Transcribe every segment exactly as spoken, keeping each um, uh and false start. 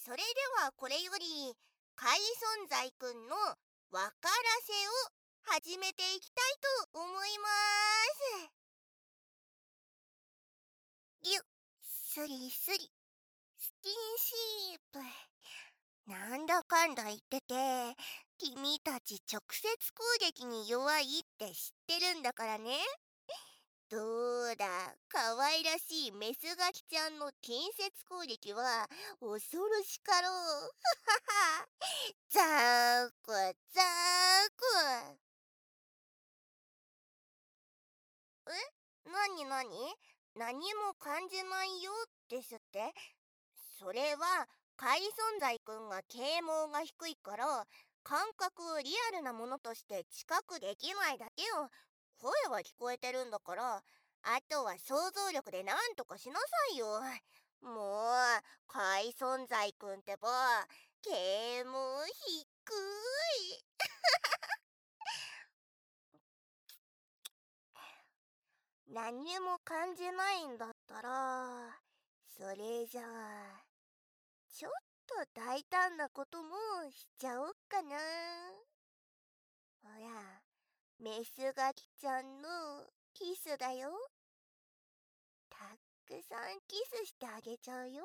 それではこれより海存在くんのわからせを始めていきたいと思います。ぎゅっすりすりスキンシープ。なんだかんだ言ってて、君たち直接攻撃に弱いって知ってるんだからね。どうだ、かわいらしいメスガキちゃんの近接攻撃は恐ろしかろう。ザークザーク。え、なになに？何も感じないよですって？それは海存在くんが啓蒙が低いから感覚をリアルなものとして知覚できないだけよ。声は聞こえてるんだから、あとは想像力でなんとかしなさいよ。もう海存在くんってば啓蒙低い。何にも感じないんだったら、それじゃあちょっと大胆なこともしちゃおっかな。ほら、メスガキちゃんのキスだよ。たくさんキスしてあげちゃうよ。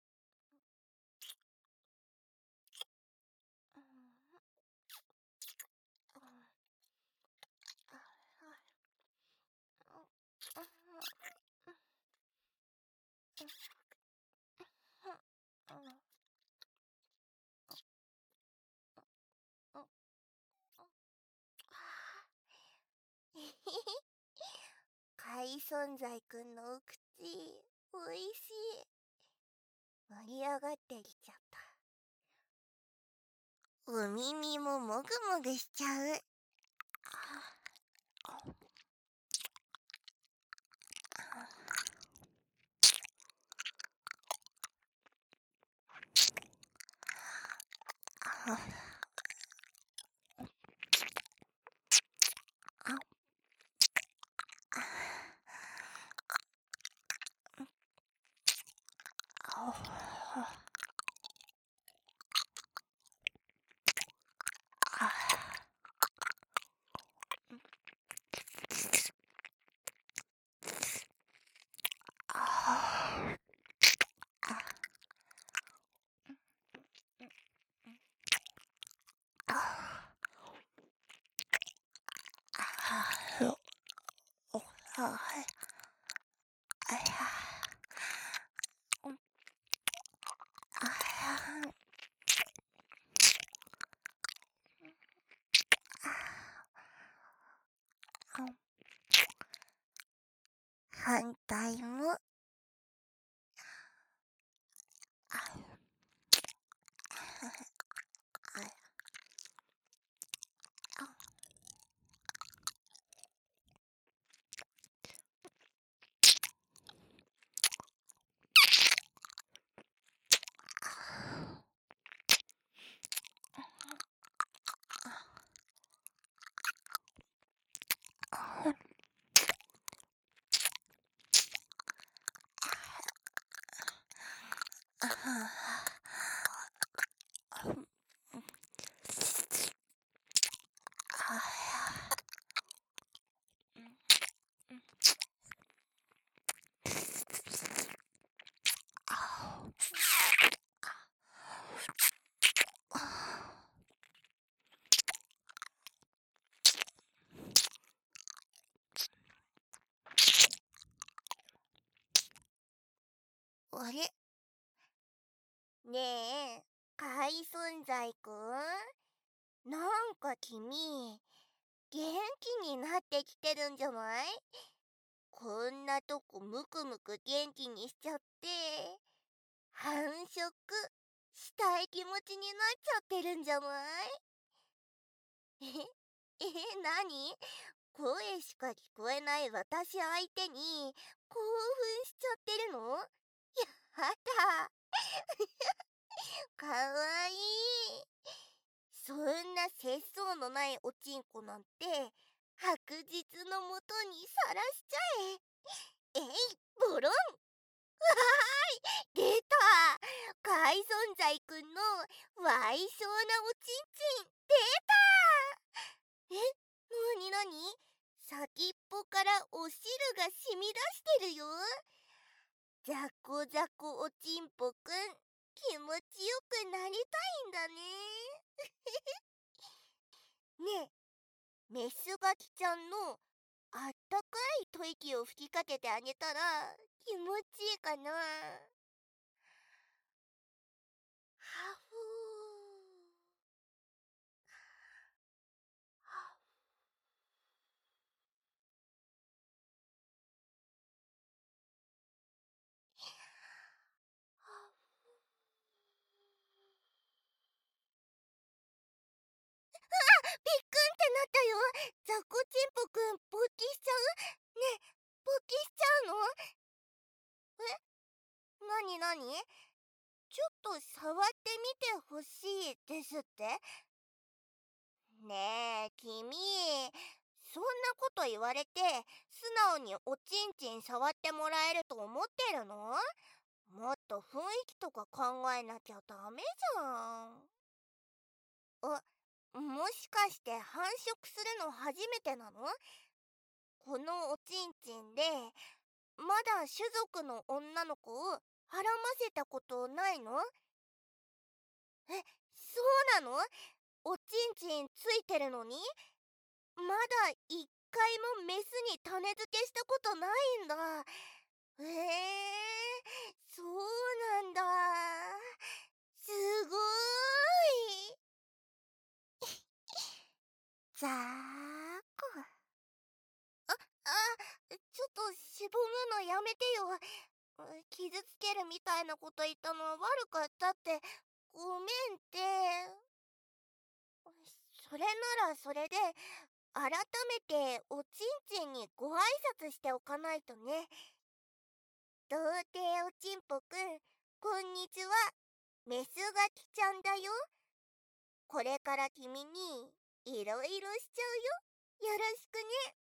海存在くんのお口、おいしい。盛り上がってきちゃった。お耳ももぐもぐしちゃう。反対も。あれねえ、海存在くん、なんか君元気になってきてるんじゃない？こんなとこむくむく元気にしちゃって繁殖したい気持ちになっちゃってるんじゃない？ええ、なに？声しか聞こえない私相手に興奮しちゃってるの？やだかわいい。そんな節操のないおちんこなんて白日のもとにさらしちゃえ。えい、ボロン。わーい、出た。 イソンザイくんのわいしょうなおちんちん出た。え、なになに？先っぽからお汁がしみ出してるよ。ザコザコおちんぽくん、気持ちよくなりたいんだね。ねえ、メスガキちゃんのあったかい吐息を吹きかけてあげたら気持ちいいかな。はふー。ははびっくんってなったよ。ザコチンポくん勃起しちゃう？ねえ、勃起しちゃうの？え、なになに？ちょっと触ってみてほしいですって？ねえ、君、そんなこと言われて素直におちんちん触ってもらえると思ってるの？もっと雰囲気とか考えなきゃダメじゃん。あ、もしかして繁殖するの初めてなの？このおちんちんでまだ種族の女の子をはらませたことないの？え、そうなの？おちんちんついてるのにまだ一回もメスに種付けしたことないんだ。えー、そうなんだ。すごーい。ざーこ。あ、あ、ちょっとしぼむのやめてよ。うん傷つけるみたいなこと言ったのは悪かったって。ごめんって。それならそれで、改めておちんちんにご挨拶しておかないとね。童貞おちんぽくん、こんにちは。メスガキちゃんだよ。これから君にいろいろしちゃうよ。よろしくね。